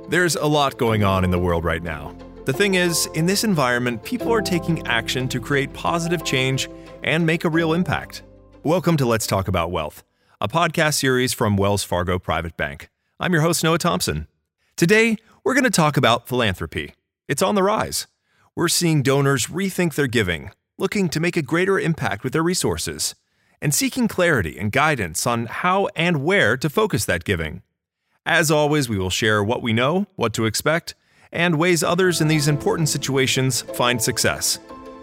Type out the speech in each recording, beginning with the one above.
There's a lot going on in the world right now. The thing is, in this environment, people are taking action to create positive change and make a real impact. Welcome to Let's Talk About Wealth, a podcast series from Wells Fargo Private Bank. I'm your host, Noah Thompson. Today, we're going to talk about philanthropy. It's on the rise. We're seeing donors rethink their giving, looking to make a greater impact with their resources, and seeking clarity and guidance on how and where to focus that giving. As always, we will share what we know, what to expect, and ways others in these important situations find success.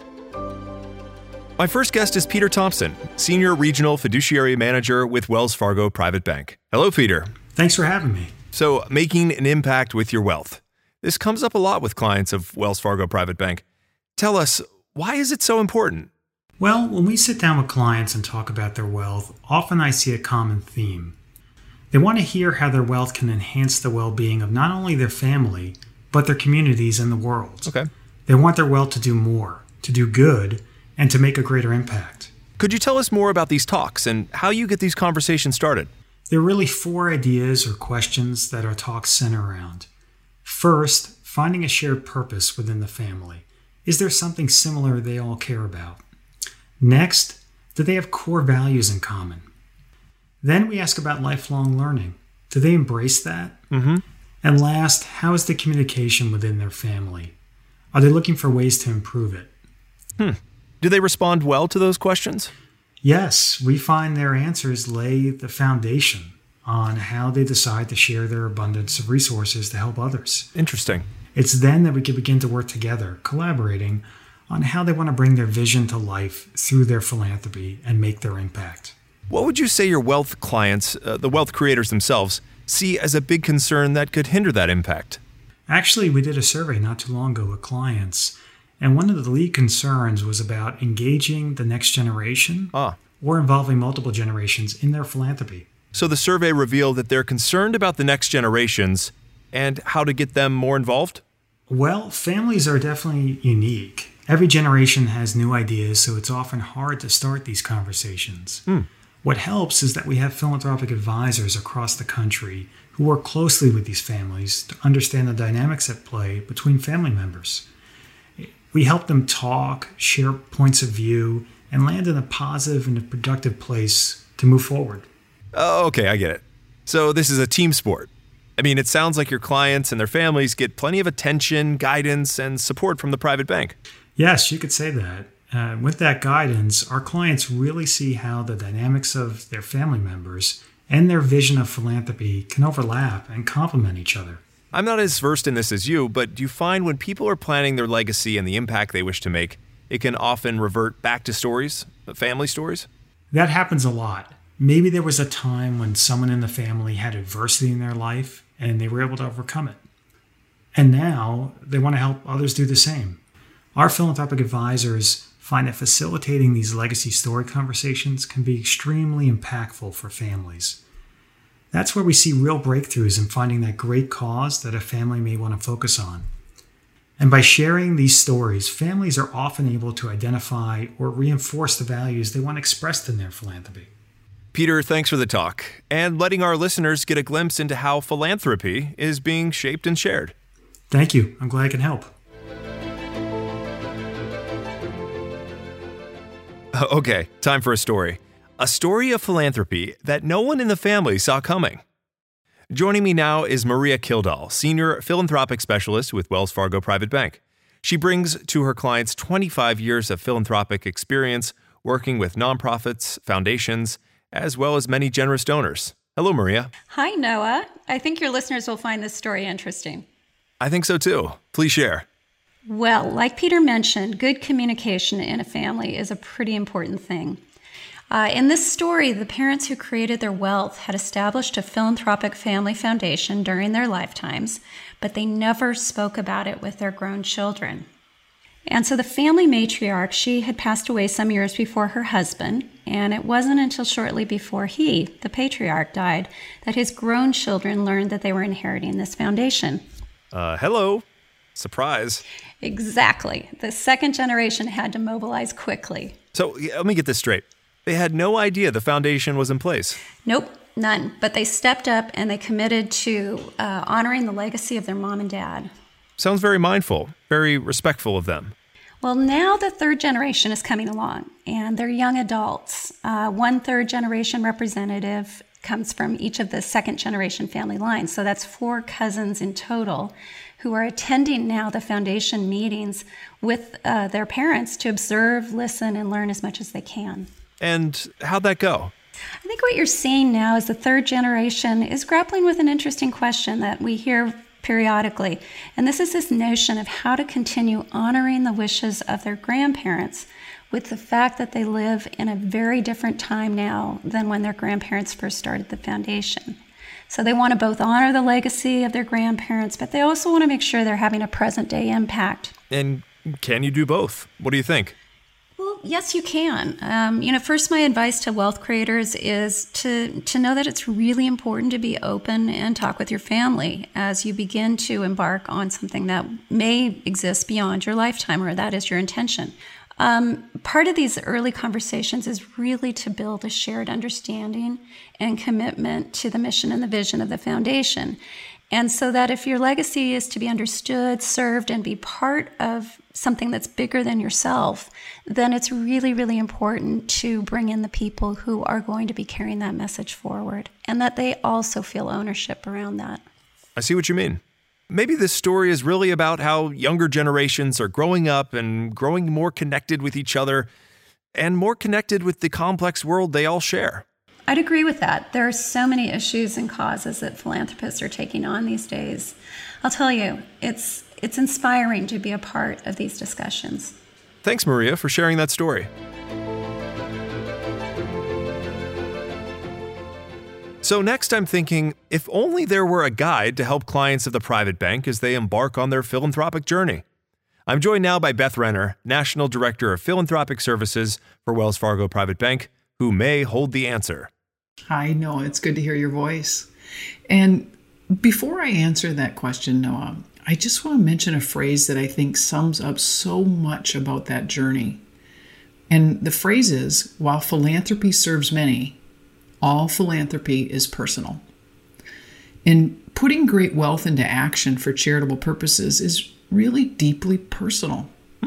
My first guest is Peter Thompson, Senior Regional Fiduciary Manager with Wells Fargo Private Bank. Hello, Peter. Thanks for having me. So, making an impact with your wealth. This comes up a lot with clients of Wells Fargo Private Bank. Tell us, why is it so important? Well, when we sit down with clients and talk about their wealth, often I see a common theme. They want to hear how their wealth can enhance the well-being of not only their family, but their communities and the world. Okay. They want their wealth to do more, to do good, and to make a greater impact. Could you tell us more about these talks and how you get these conversations started? There are really 4 ideas or questions that our talks center around. First, finding a shared purpose within the family. Is there something similar they all care about? Next, do they have core values in common? Then we ask about lifelong learning. Do they embrace that? And last, how is the communication within their family? Are they looking for ways to improve it? Do they respond well to those questions? Yes, we find their answers lay the foundation on how they decide to share their abundance of resources to help others. Interesting. It's then that we can begin to work together, collaborating on how they want to bring their vision to life through their philanthropy and make their impact. What would you say your wealth clients, the wealth creators themselves, see as a big concern that could hinder that impact? Actually, we did a survey not too long ago with clients, and one of the lead concerns was about engaging the next generation or involving multiple generations in their philanthropy. So the survey revealed that they're concerned about the next generations and how to get them more involved? Well, families are definitely unique. Every generation has new ideas, so it's often hard to start these conversations. What helps is that we have philanthropic advisors across the country who work closely with these families to understand the dynamics at play between family members. We help them talk, share points of view, and land in a positive and a productive place to move forward. Oh, okay, I get it. So this is a team sport. I mean, it sounds like your clients and their families get plenty of attention, guidance, and support from the private bank. Yes, you could say that. With that guidance, our clients really see how the dynamics of their family members and their vision of philanthropy can overlap and complement each other. I'm not as versed in this as you, but do you find when people are planning their legacy and the impact they wish to make, it can often revert back to stories, family stories? That happens a lot. Maybe there was a time when someone in the family had adversity in their life and they were able to overcome it. And now they want to help others do the same. Our philanthropic advisors find that facilitating these legacy story conversations can be extremely impactful for families. That's where we see real breakthroughs in finding that great cause that a family may want to focus on. And by sharing these stories, families are often able to identify or reinforce the values they want expressed in their philanthropy. Peter, thanks for the talk and letting our listeners get a glimpse into how philanthropy is being shaped and shared. Thank you. I'm glad I can help. Okay, time for a story. A story of philanthropy that no one in the family saw coming. Joining me now is Maria Kildall, Senior Philanthropic Specialist with Wells Fargo Private Bank. She brings to her clients 25 years of philanthropic experience working with nonprofits, foundations, as well as many generous donors. Hello, Maria. Hi, Noah. I think your listeners will find this story interesting. I think so too. Please share. Well, like Peter mentioned, good communication in a family is a pretty important thing. In this story, the parents who created their wealth had established a philanthropic family foundation during their lifetimes, but they never spoke about it with their grown children. And so the family matriarch, she had passed away some years before her husband, and it wasn't until shortly before he, the patriarch, died that his grown children learned that they were inheriting this foundation. Hello. Surprise. Exactly. The second generation had to mobilize quickly. So let me get this straight. They had no idea the foundation was in place. Nope. none. But they stepped up and they committed to honoring the legacy of their mom and dad. Sounds very mindful, very respectful of them. Well, now the third generation is coming along, and they're young adults. One third generation representative comes from each of the second generation family lines. So that's 4 cousins in total who are attending now the foundation meetings with their parents to observe, listen, and learn as much as they can. And how'd that go? I think what you're seeing now is the third generation is grappling with an interesting question that we hear periodically. And this is this notion of how to continue honoring the wishes of their grandparents with the fact that they live in a very different time now than when their grandparents first started the foundation. So they want to both honor the legacy of their grandparents, but they also want to make sure they're having a present day impact. And can you do both? What do you think? Well, yes, you can. First, my advice to wealth creators is to know that it's really important to be open and talk with your family as you begin to embark on something that may exist beyond your lifetime, or that is your intention. Part of these early conversations is really to build a shared understanding and commitment to the mission and the vision of the foundation. And so that if your legacy is to be understood, served, and be part of something that's bigger than yourself, then it's really, really important to bring in the people who are going to be carrying that message forward, and that they also feel ownership around that. I see what you mean. Maybe this story is really about how younger generations are growing up and growing more connected with each other and more connected with the complex world they all share. I'd agree with that. There are so many issues and causes that philanthropists are taking on these days. I'll tell you, it's inspiring to be a part of these discussions. Thanks, Maria, for sharing that story. So next I'm thinking, if only there were a guide to help clients of the private bank as they embark on their philanthropic journey. I'm joined now by Beth Renner, National Director of Philanthropic Services for Wells Fargo Private Bank, who may hold the answer. Hi, Noah. It's good to hear your voice. And before I answer that question, Noah, I just want to mention a phrase that I think sums up so much about that journey. And the phrase is, while philanthropy serves many, all philanthropy is personal. And putting great wealth into action for charitable purposes is really deeply personal.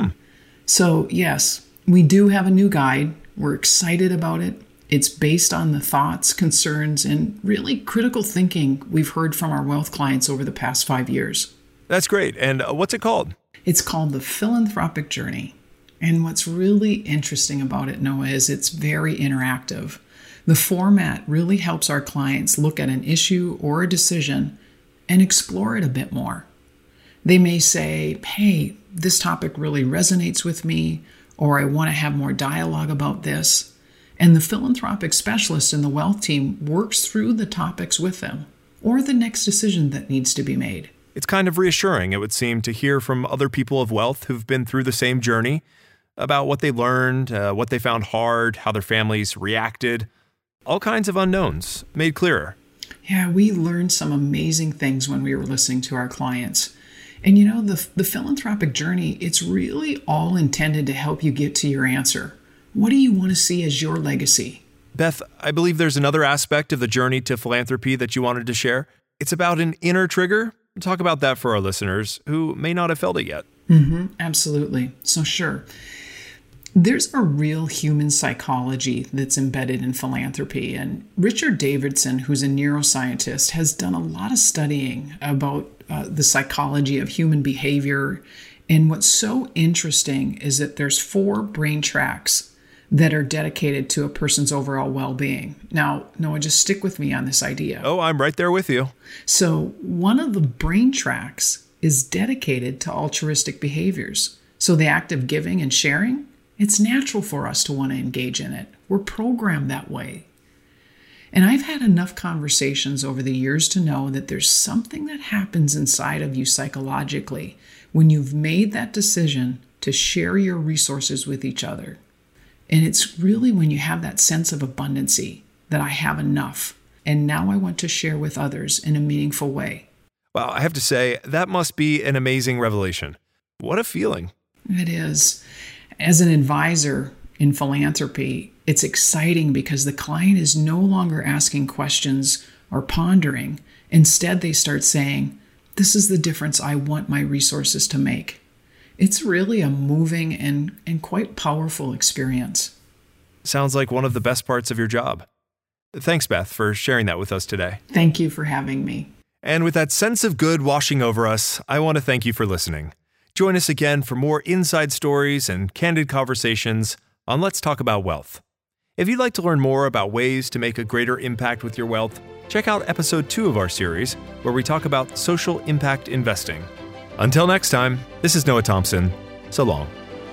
So yes, we do have a new guide. We're excited about it. It's based on the thoughts, concerns, and really critical thinking we've heard from our wealth clients over the past 5 years. That's great. And what's it called? It's called The Philanthropic Journey. And what's really interesting about it, Noah, is it's very interactive. The format really helps our clients look at an issue or a decision and explore it a bit more. They may say, hey, this topic really resonates with me, or I want to have more dialogue about this. And the philanthropic specialist in the wealth team works through the topics with them, or the next decision that needs to be made. It's kind of reassuring, it would seem, to hear from other people of wealth who've been through the same journey about what they learned, what they found hard, how their families reacted. All kinds of unknowns made clearer. Yeah, we learned some amazing things when we were listening to our clients. And the philanthropic journey, it's really all intended to help you get to your answer. What do you want to see as your legacy? Beth, I believe there's another aspect of the journey to philanthropy that you wanted to share. It's about an inner trigger. Talk about that for our listeners who may not have felt it yet. Absolutely. So sure. There's a real human psychology that's embedded in philanthropy. And Richard Davidson, who's a neuroscientist, has done a lot of studying about the psychology of human behavior. And what's so interesting is that there's 4 brain tracts that are dedicated to a person's overall well-being. Now, Noah, just stick with me on this idea. Oh, I'm right there with you. So one of the brain tracts is dedicated to altruistic behaviors. So the act of giving and sharing, it's natural for us to want to engage in it. We're programmed that way. And I've had enough conversations over the years to know that there's something that happens inside of you psychologically when you've made that decision to share your resources with each other. And it's really when you have that sense of abundancy, that I have enough, and now I want to share with others in a meaningful way. Wow, I have to say, that must be an amazing revelation. What a feeling. It is. As an advisor, in philanthropy, it's exciting because the client is no longer asking questions or pondering. Instead, they start saying, "This is the difference I want my resources to make." It's really a moving and quite powerful experience. Sounds like one of the best parts of your job. Thanks, Beth, for sharing that with us today. Thank you for having me. And with that sense of good washing over us, I want to thank you for listening. Join us again for more inside stories and candid conversations on Let's Talk About Wealth. If you'd like to learn more about ways to make a greater impact with your wealth, check out episode 2 of our series, where we talk about social impact investing. Until next time, this is Noah Thompson. So long.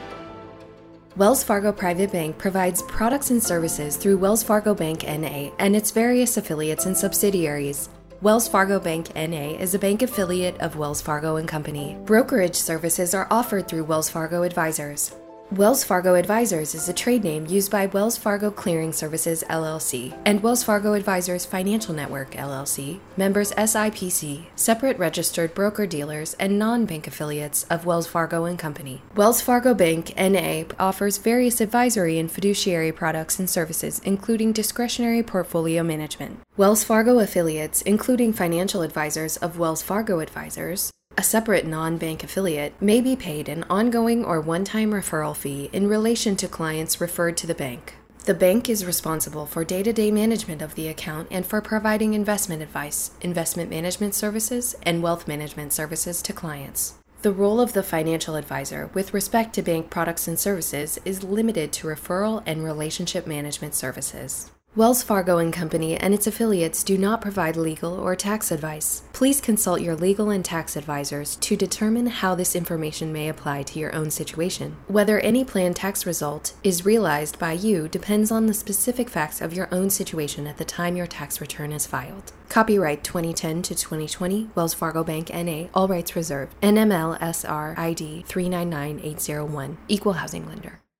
Wells Fargo Private Bank provides products and services through Wells Fargo Bank N.A. and its various affiliates and subsidiaries. Wells Fargo Bank N.A. is a bank affiliate of Wells Fargo & Company. Brokerage services are offered through Wells Fargo Advisors. Wells Fargo Advisors is a trade name used by Wells Fargo Clearing Services, LLC, and Wells Fargo Advisors Financial Network, LLC, members SIPC, separate registered broker-dealers, and non-bank affiliates of Wells Fargo & Company. Wells Fargo Bank, N.A. offers various advisory and fiduciary products and services, including discretionary portfolio management. Wells Fargo affiliates, including financial advisors of Wells Fargo Advisors, a separate non-bank affiliate, may be paid an ongoing or one-time referral fee in relation to clients referred to the bank. The bank is responsible for day-to-day management of the account and for providing investment advice, investment management services, and wealth management services to clients. The role of the financial advisor with respect to bank products and services is limited to referral and relationship management services. Wells Fargo & Company and its affiliates do not provide legal or tax advice. Please consult your legal and tax advisors to determine how this information may apply to your own situation. Whether any planned tax result is realized by you depends on the specific facts of your own situation at the time your tax return is filed. Copyright 2010 to 2020, Wells Fargo Bank N.A., all rights reserved. NMLSR ID 399801, Equal Housing Lender.